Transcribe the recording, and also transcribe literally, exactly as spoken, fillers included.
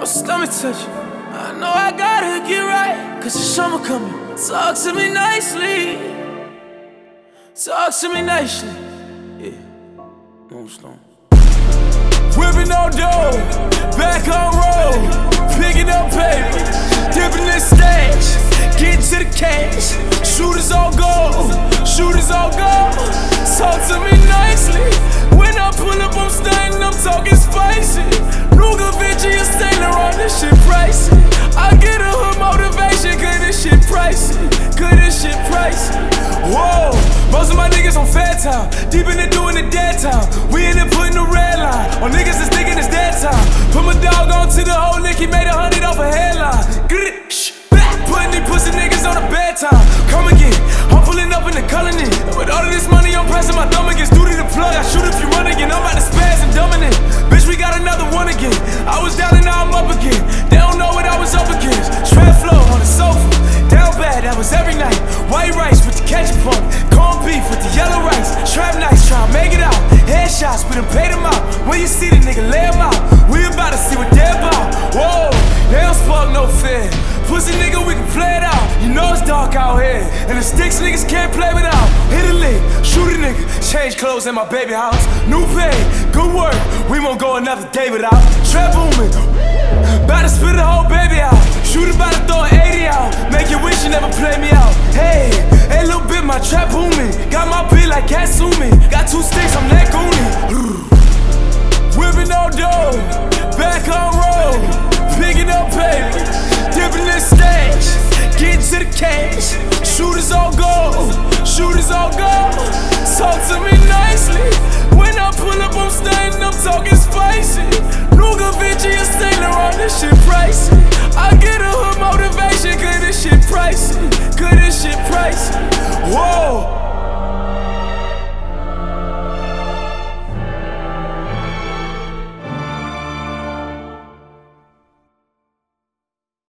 my stomach touching. I know I gotta get right, cause the summer coming. Talk to me nicely. Talk to me nicely. Yeah, no stone. Whipping on dough, back on road, picking up paper, dipping in stash, getting to the cash. Shooters all go, shooters all go. Talk to me nicely. When I pull up, I'm stunning, I'm talking spicy. Ruger, Vinci, and Saint Laurent, this shit pricey. I get a hood motivation, cause this shit pricey, cause this shit pricey. Whoa, most of my niggas on fat time, deep in it doing the dead time. We in it putting the red line on niggas that's thinking it's dead time. Put my dog on to the whole lick, he made a hundred off a headline. Putting these pussy niggas on a bedtime. Come again, I'm pulling up in the colony. With all of this money, I'm pressing my thumb against due to the plug. I shoot if you run again, I'm about to spaz and dumbing it. Bitch, we got another one again. I was down and now I'm up again. They don't know what I was up against. Strap flow on the sofa, down bad, that was every night. White rice with the ketchup on it, corned beef with the yellow rice. Trap nice, try to make it out. Headshots, we done paid them out. When you see the nigga, lay him out. We about to see what they're about. Whoa, they don't spark no fear. Pussy nigga, we can play it out. You know it's dark out here, and the sticks niggas can't play without. Hit a lick, shoot a nigga, change clothes in my baby house. New pay, good work, we won't go another day without. Trap booming, bout to spit the whole baby out. Shoot about to throw an eighty out, make you wish you never played me out. Hey, hey little bit, my trap booming. Got my beat like Katsumi. Got two sticks, I'm that goonie. Whipping on dough, back on road, picking up paper, dipping in stash, getting to the cash. Shooters all go, shooters all go. Talk to me nicely. When I pull up, I'm stunning, I'm talking spicy. Ruger, Vinci, and Saint Laurent, this shit pricey.